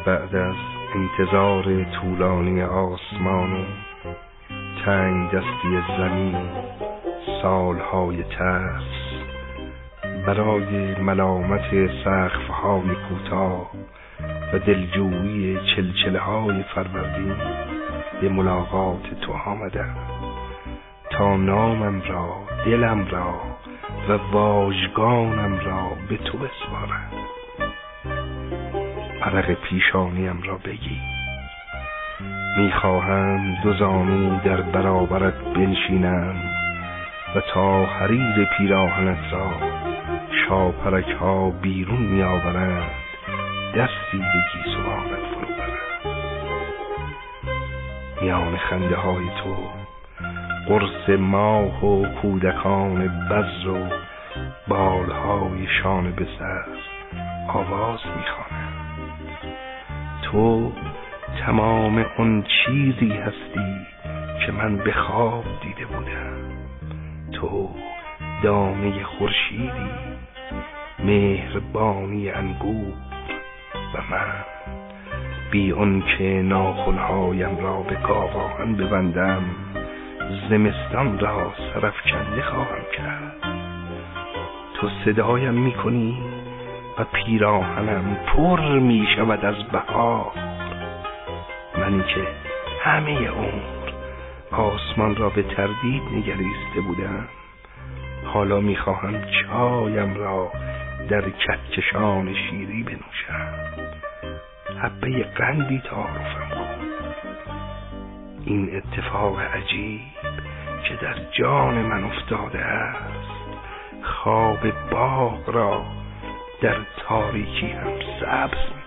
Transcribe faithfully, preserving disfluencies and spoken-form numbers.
بعد از انتظار طولانی آسمان و تنگ دستی زمین و سالهای ترس، برای ملامت سقف‌های کوتاه و دلجویی چلچله‌های فروردین به ملاقات تو آمدم تا نامم را، دلم را و واژگانم را به تو بسپارم. عرق پیشانیم را بگی، میخواهم دو زانو در برابرت بنشینم و تا حریر پیراهنت را شاپرک ها بیرون می آورند دستی به گیسوانت فرو برم. میان خنده های تو قرص ماه و کودکان بزر و بالهای شانه به سر آواز می خوانم. تو تمام اون چیزی هستی که من به خواب دیده بودم. تو دانه خورشیدی، مهربانی انگور و من بی اون که ناخنهایم را به گاوآهن ببندم زمستان را سرافکنده خواهم کرد. تو صدایم میکنی و پیراهنم پر میشود از بهار. منی که همه عمر آسمان را به تردید نگریسته بودم، حالا میخواهم چایم را در کهکشان شیری بنوشم. حبه قندی تعارفم کن. این اتفاق عجیب که در جان من افتاده است خواب باغ را در تاریکی هم سبز